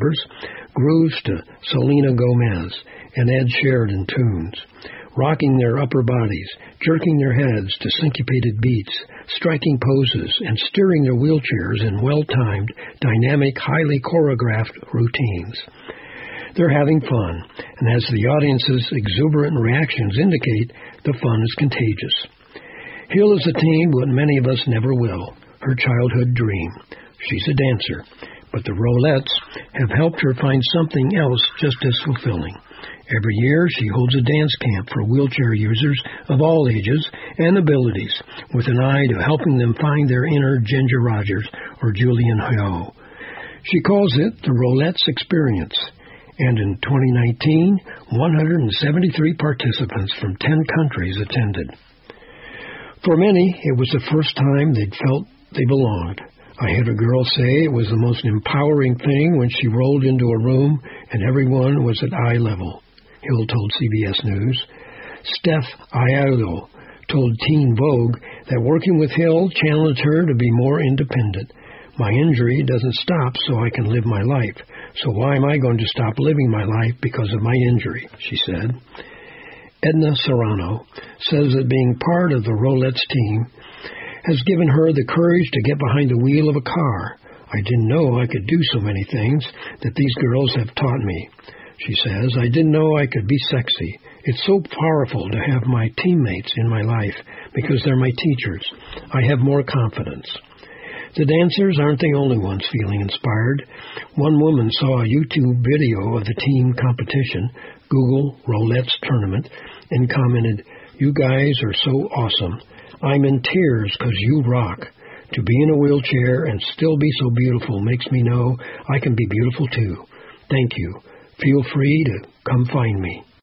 covers, grooves to Selena Gomez and Ed Sheridan tunes, rocking their upper bodies, jerking their heads to syncopated beats, striking poses, and steering their wheelchairs in well-timed, dynamic, highly choreographed routines. They're having fun, and as the audience's exuberant reactions indicate, the fun is contagious. Hill has attained what many of us never will, her childhood dream. She's a dancer, but the Rollettes have helped her find something else just as fulfilling. Every year, she holds a dance camp for wheelchair users of all ages and abilities, with an eye to helping them find their inner Ginger Rogers or Julian Ho. She calls it the Rollettes Experience, and in 2019, 173 participants from 10 countries attended. For many, it was the first time they'd felt they belonged. I had a girl say it was the most empowering thing when she rolled into a room and everyone was at eye level, Hill told CBS News. Steph Ayalo told Teen Vogue that working with Hill challenged her to be more independent. My injury doesn't stop so I can live my life, so why am I going to stop living my life because of my injury, she said. Edna Serrano says that being part of the Rollettes team has given her the courage to get behind the wheel of a car. I didn't know I could do so many things that these girls have taught me. She says, I didn't know I could be sexy. It's so powerful to have my teammates in my life because they're my teachers. I have more confidence. The dancers aren't the only ones feeling inspired. One woman saw a YouTube video of the team competition, Google Rollettes Tournament, and commented, "You guys are so awesome. I'm in tears because you rock. To be in a wheelchair and still be so beautiful makes me know I can be beautiful too. Thank you. Feel free to come find me."